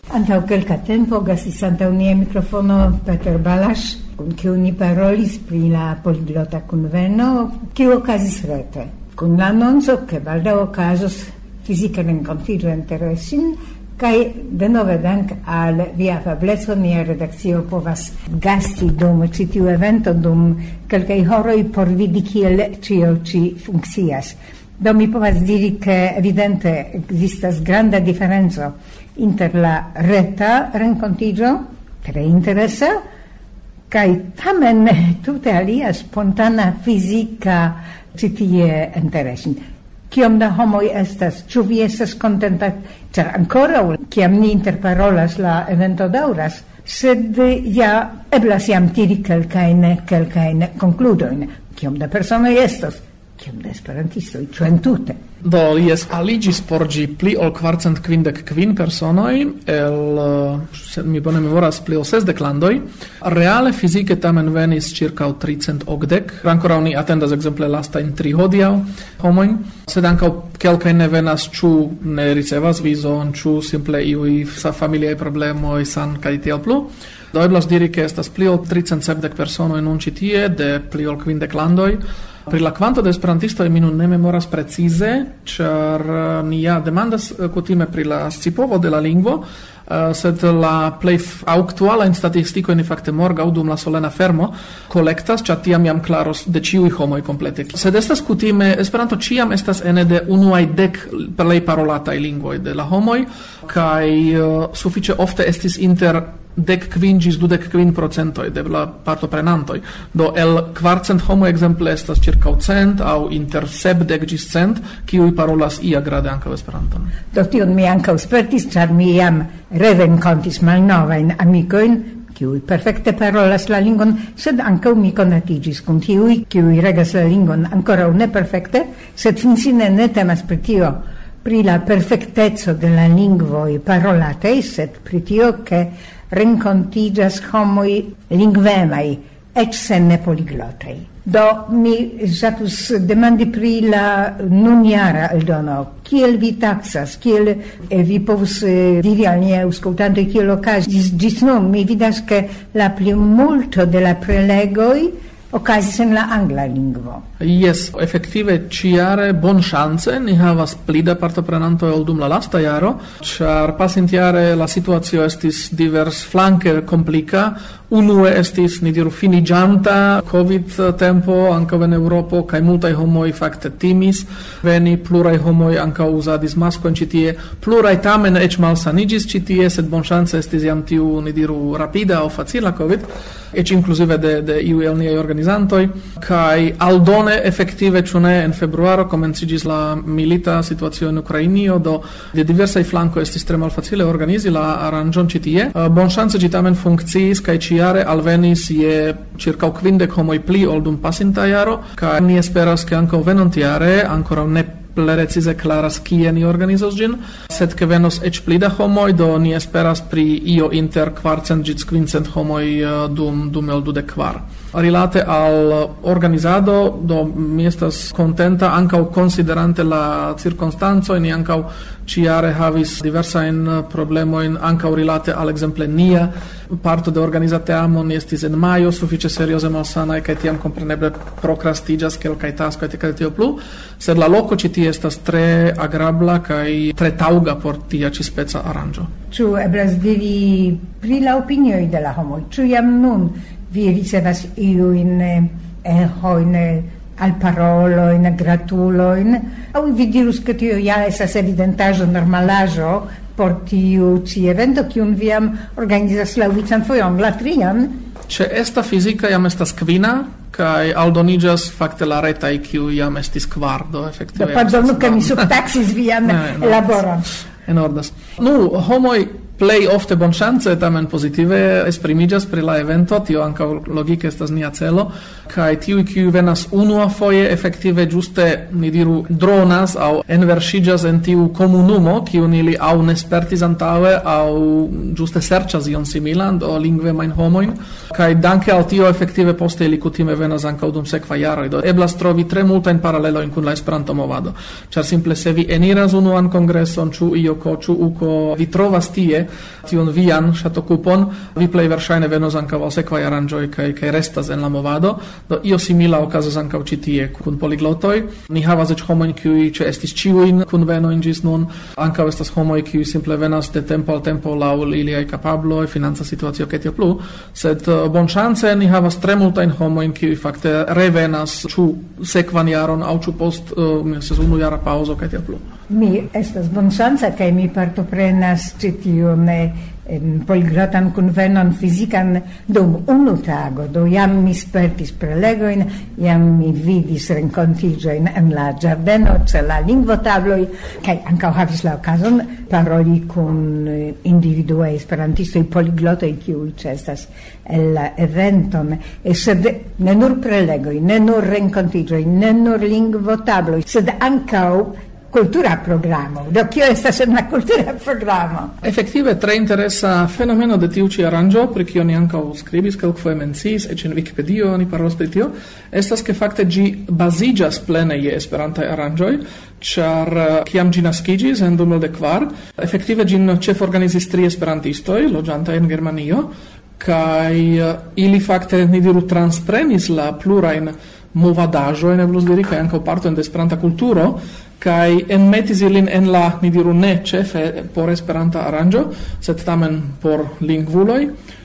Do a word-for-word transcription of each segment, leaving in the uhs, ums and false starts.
Antaŭ kelka tempo gasis antaŭ nia mikrofono Peter Balasz, kun kiu ni parolis pri la poliglota kunveno, kiu okazis rete. Kun la annonco, ke baldaŭ okazos fizika renkontiĝo en Teresin, kaj denove dank al via afableco nia redakcio povas gasti dum ĉi tiu evento dum kelkaj horoj por vidi kiel ĉio ĉi funkcias. Do mi povas diri ke evidente ekzistas granda diferenco inter la reta renkontiĝo, tre interesa, kaj tamen tute alia spontana fizika ĉi tie en Teresin. Kiom da homoj estas, ĉu vi estas kontenta, ĉar ankoraŭ kiam ni interparolas la evento daŭras, sed ja eblas jam tiri kelkajn kelkajn konkludojn. Kiom da personoj estas? Kiom da esperantistoj, ĉu entute? Do, jes, aliĝis por ĝi pli ol kvarcent kvindek kvin personoj el, se mi bone memoras, pli ol sesdek landoj. Reale fizike tamen venis ĉirkaŭ tricent okdek. Ankoraŭ ni atendas ekzemple lastajn tri hodiaŭ homojn, sed ankaŭ kelkaj ne venas, ĉu ne ricevas vizon, ĉu simple iuj familiaj problemoj, san kaj tiel plu. Do eblas diri, ke estas pli ol tricent sepdek personoj nun ĉi tie de pli ol kvindek landoj. Pri la kvanto de esperantistoj mi nun ne memoras precize, ĉar ni ja demandas kutime pri la scipovo de la lingvo, sed la plej aktualajn statistikojn fakte morgaŭ dum la solena fermo kolektas, ĉar tiam jam klaros de ĉiuj homoj komplete. Sed estas kutime, Esperanto ĉiam estas ene de unuaj dek plej parolataj lingvoj de la homoj, kaj sufiĉe ofte estis inter dek kvin ĝis dudek kvin procentoj de la partoprenantoj. Do el kvarcent homoj ekzemple estas ĉirkaŭ cent aŭ inter sepdek ĝis cent, kiuj parolas iagrade ankaŭ Esperanton. Do tion mi ankaŭ spertis, ĉar mi jam rerenkontis malnovajn amikojn, kiuj perfekte parolas la lingvon, sed ankaŭ mi konatiĝis kun tiuj, kiuj regas la lingvon ankoraŭ ne perfekte, sed finfine ne temas pri tio, pri la perfekteco de la lingvoj parolataj, sed pri tio, ke renkontiĝas homoj lingvemaj, eĉ se ne poliglotaj. Do mi ĵatus demandi pri la nunjara eldono. Kiel vi taksas, kiel eh, vi povus eh, diri al niaj aŭskultantoj, kiel okazis ĝis nun? Mi vidas, ke la plimulto de la prelegoj okazis en la angla lingvo. Yes, efektive ĉiare bonŝance ni havas pli da partoprenantoj ol dum la lasta jaro, ĉar pasintjare la situacio estis diversflanke komplika. Unue estis, ni diru, finiĝanta Covid-tempo ankaŭ en Eŭropo, kaj multaj homoj fakte timis veni, pluraj homoj ankaŭ uzadis maskojn ĉi tie, pluraj tamen eĉ malsaniĝis ĉi tie, sed bonŝance estis jam tiu, ni diru, rapida aŭ facila Covid, eĉ inkluzive de, de iuj el niaj organizantoj, kaj aldone efektive, ĉu ne, en februaro komenciĝis la milita situacio en Ukrainio, do de diversaj flankoj estis tre malfacile organizi la aranĝon ĉi tie. Bonŝance ĝi tamen funkciis, kaj ĉiare alvenis je ĉirkaŭ kvindek homoj pli ol dum pasinta jaro, kaj ni esperas, ke ankaŭ venontjare ankoraŭ ne precize klaras kie ni organizos ĝin, sed ke venos eĉ pli da homoj, do ni esperas pri io inter kvarcent ĝis kvincent homoj dum dum el dudek kvar. Rilate al organizado, do mi estas kontenta ankaŭ konsiderante la cirkonstancojn, ni ankaŭ ĉiare havis diversajn problemojn ankaŭ rilate al ekzemple nia parto de organiza teamo, ni estis en majo sufiĉe serioze malsanaj kaj tiam kompreneble prokrastiĝas kelkaj taskoj kaj tio plu, sed la loko ĉi tie estas tre agrabla kaj tre taŭga por tia ĉi speca aranĝo. Ĉu eblas diri pri la opinioj de la homoj? Ĉu jam nun vi ricevas iujn eĥojn, alparolojn, gratulojn, aŭ vi dirus, ke tio ja estas evidentaĵo, normalaĵo por tiu ĉi evento, kiun vi jam organizas la ulican fojon, la trian? Ĉeesta fizika jam estas kvina, kaj aldoniĝas fakte la retaj, kiuj jam estis kvar, do efektive. Do pardonu, ke mi subtaksis vian laboron. Enordas. Nu, homoj plej ofte bonŝance tamen pozitive esprimiĝas pri la evento, tio ankaŭ logike estas nia celo, kaj tiuj, kiuj venas unuafoje efektive ĝuste, ni diru, dronas aŭ enverŝiĝas en tiu komunumo, kiun ili aŭ ne spertis antaŭe, aŭ ĝuste serĉas ion similan, do lingvemajn homojn, kaj danke al tio efektive poste ili kutime venas ankaŭ dum sekvaj jaroj. Do eblas trovi tre multajn paralelojn kun la Esperanto-movado, ĉar simple se vi eniras unuan kongreson, ĉu ioko, ĉu uko, vi trovas tie tiun vian ŝatokupon, vi plej verŝajne venos ankaŭ al sekvaj aranĝoj kaj kaj restas en la movado. Do io simila okazas ankaŭ ĉi tie kun poliglotoj. Ni havas eĉ homojn kiuj ĉeestis ĉiujn kunvenojn ĝis nun, ankaŭ estas homoj kiuj simple venas de tempo al tempo laŭ iliaj kapabloj, financa situacio kaj tio plu, sed bonŝance ni havas tre multajn homojn kiuj fakte revenas ĉu sekvan jaron aŭ ĉu post uh, unujara paŭzo kaj tio plu. Mi estas bonŝanca kaj mi partoprenas ĉi tiun poliglotan kunvenon fizikan dum unu tago, do jam mi spertis prelegojn, jam mi vidis renkontiĝojn en la ĝardeno ĉe la lingvotabloj kaj ankaŭ havis la okazon paroli kun individuaj esperantistoj poliglotoj kiuj ĉeestas en la eventon, sed ne nur prelegoj, ne nur renkontiĝoj, ne nur lingvotabloj, sed ankaŭ cultura programo. Do kio estas en la cultura programo? Efektive tre interesa fenomeno de tiu ĉi aranĝo, pri kio ni ankaŭ skribis, kelkfoje menciis, eĉ en Vikipedio ni parolas pri tio, estas ke fakte ĝi baziĝas plene je esperantaj aranĝoj, ĉar kiam ĝi naskiĝis en du mil kvar, efektive ĝin ĉeforganizis tri esperantistoj loĝantaj en Germanio, kaj ili fakte ni diru transprenis la plurajn movadaĵojn, eblus diri, kaj ankaŭ partojn de Esperanta kulturo, kaj enmetis ilin en la, ni diru, ne ĉefe por Esperanta aranĝo, sed tamen por lingvuloj,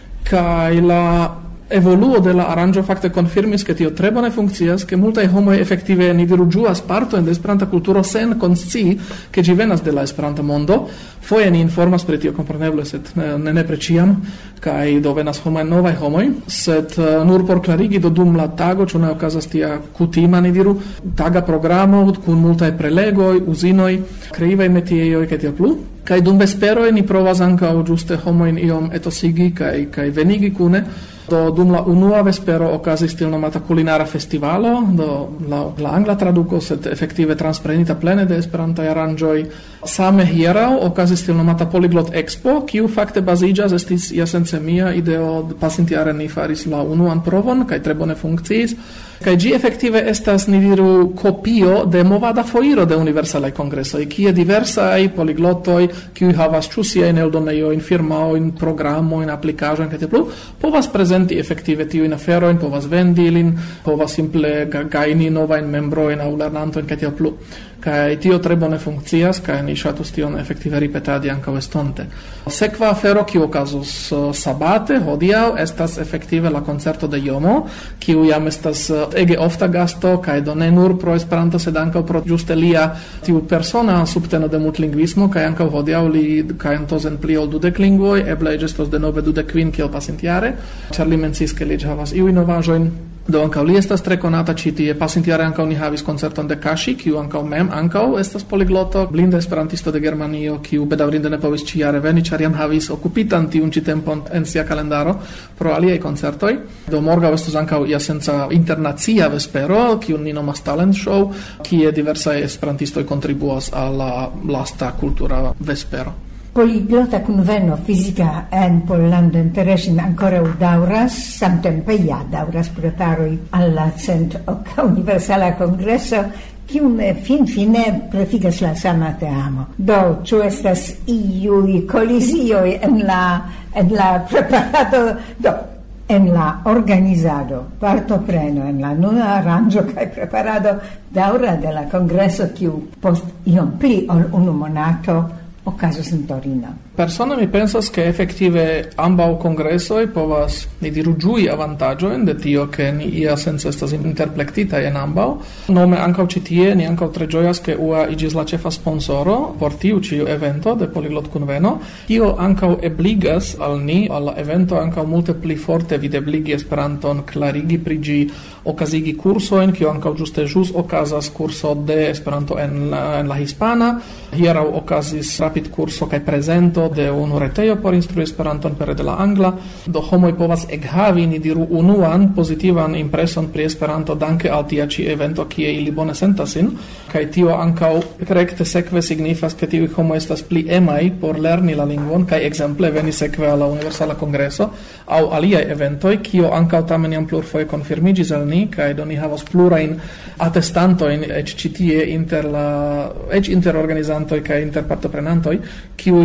kaj la evoluo de la aranĝo fakte konfirmis, ke tio tre bone funkcias, ke multaj homoj efektive, ni diru, ĝuas partojn de Esperanta kulturo sen konscii, ke ĝi venas de la Esperanta mondo. Foje ni informas pri tio, kompreneble, sed ne nepre ĉiam, kaj do venas homoj novaj homoj, sed uh, nur por klarigi do dum la tago, ĉu ne okazas tia kutima, ni diru, taga programo kun multaj prelegoj, uzinoj, kreivaj metiejoj kaj tio plu. Kaj dum vesperoj ni provas ankaŭ ĝuste homojn iom etosigi kaj kaj venigi kune. Do dum la unua vespero okazis tiel nomata kulinara festivalo, do la, la angla traduko, sed efektive transprenita plene de esperantaj aranĝoj. Same hieraŭ okazis tiel nomata Polyglot Expo, kiu fakte baziĝas, estis iasence mia ideo, pasintjare ni faris la unuan provon kaj tre bone funkciis. Kaj ĝi efektive estas, ni diru, kopio de movada foiro de universalaj kongresoj, kie diversaj poliglotoj, kiuj havas ĉu siajn eldonejojn, firmaojn, programojn, aplikaĵojn kaj tiel plu, povas prezenti efektive tiujn aferojn, povas vendi ilin, povas simple gajni novajn membrojn aŭ lernantojn kaj tiel plu. Kaj tio tre bone funkcias, kaj ni ŝatus tion efektive ripetadi ankaŭ estonte. Sekva afero, kiu okazos sabate, hodiaŭ, estas efektive la koncerto de Jomo, kiu jam estas ege ofta gasto, kaj do ne nur pro Esperanto, sed ankaŭ pro ĝuste lia tiu persona subteno de multlingvismo, kaj ankaŭ hodiaŭ li kantos en pli ol dudek lingvoj, eble estos denove dudek kvin kiel pasintjare, ĉar li menciis, ke li havas iujn novaĵojn. Do ankaŭ li estas tre konata ĉi tie. Pasintjare ankaŭ ni havis koncerton de Kaŝi, kiu ankaŭ mem ankaŭ estas poligloto, blinda esperantisto de Germanio, kiu bedaŭrinde ne povis ĉiare veni, ĉar jam havis okupitan tiun ĉi tempon en sia kalendaro pro aliaj koncertoj. Do morgaŭ estos ankaŭ iasenca internacia vespero, kiun ni nomas Talent Show, kie diversaj esperantistoj kontribuas al la lasta kultura vespero. Poliglota kunveno fizika en Pollando Teresin ankoraŭ daŭras, samtempe ja daŭras preparoj al la cent-oka universala kongreso, kiun finfine prefigas la sama teamo. Do, ĉu estas iuj kolizioj en la en la preparado? Do, en la organizado, partopreno en la nuna aranĝo kaj preparado daŭra de la kongreso, kiu post iom pli ol unu monato okazos en Torino. Persone mi pensas che effettive ambaŭ kongresoj povas, ni diru, ĝui avantaĝojn de tio, ke ni ia senco estas interplektitaj en ambaŭ. Nome ankaŭ ĉi tie ni ankaŭ tre ĝojas, ke U A iĝis la ĉefa sponsoro por tiu ĉi evento de Polyglot kunveno. Tio ankaŭ ebligas al ni, al la evento, ankaŭ multe pli forte videbligi Esperanton, klarigi pri ĝi, okazigi kursojn, kio ankaŭ ĝuste ĵus okazas kurso de Esperanto en la, en la hispana. Hieraŭ okazis rapid kurso kaj prezento de unu retejo por instrui Esperanton pere de la angla. Do homoj povas ekhavi, ni diru, unuan pozitivan impreson pri Esperanto danke al tia ĉi evento, kie ili bone sentas sin, kaj tio ankaŭ rekte sekve signifas, ke tiuj homoj estas pli emaj por lerni la lingvon, kaj ekzemple veni sekve al la Universala Kongreso aŭ aliaj eventoj, kio ankaŭ tamen jam plurfoje konfirmiĝis al ni, kaj do ni havas plurajn atestantojn eĉ ĉi tie inter la eĉ inter organizantoj kaj inter partoprenantoj, kiuj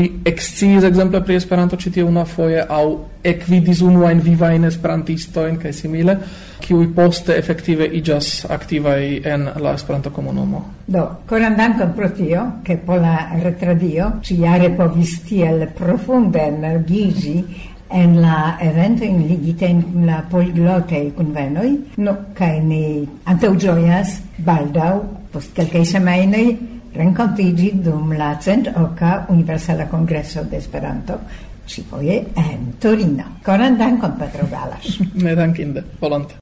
eksciis ekzemple pri Esperanto ĉi tie unuafoje aŭ ekvidis unuajn vivajn esperantistojn kaj simile, kiuj poste efektive iĝas aktivaj en la Esperanto-komunumo. Do, koran dankon pro tio, ke Pola Retradio ĉiare povis tiel profunde energiĝi en la eventojn ligitajn kun la poliglotaj kunvenoj. No, kaj ni antaŭĝojas baldaŭ, post kelkaj semajnoj, renkontiĝi dum la cent oka Universala Kongreso de Esperanto, ĉifoje en Torino. Koran dankon, Petro Balaš. Nedankinde, volonte.